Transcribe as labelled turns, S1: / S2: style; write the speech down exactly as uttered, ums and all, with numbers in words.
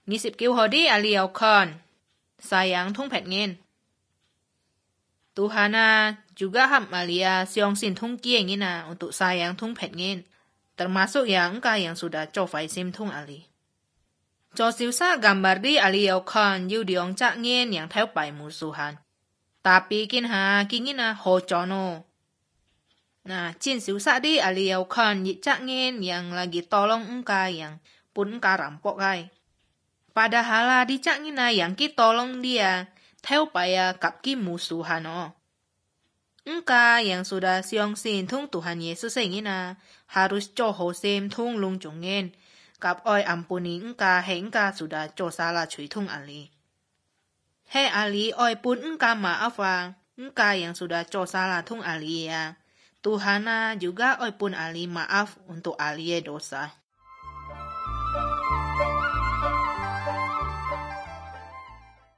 S1: Ngisip kiu hodi aliau kan sayang thung petngin. Tuhana juga ham alia siong sin thung kiengina untuk sayang thung petngin. Termasuk yang engkau yang sudah coba sim thung ali. Cho siusa gambar di aliau kan yu diong cak ngin yang theo pai musuhan. Tapi kin ha kingina ho chono. Nah, cin siusa di aliau kan yi cak ngin yang lagi tolong engkau yang pun engkau rampok kai. Padahal di cak ngina yang ki tolong dia theo paya kap ki musuhan o. Engkau yang sudah siong sin thung Tuhan Yesus ngina harus coho sim thung lung jungin. Kap oi ampuni engkau he engkau sudah co salah cui thung ali. He ali oi pun engkau maaf wa engkau yang sudah co salah thung ali ya. Tuhana juga oi pun ali maaf untuk ali dosa.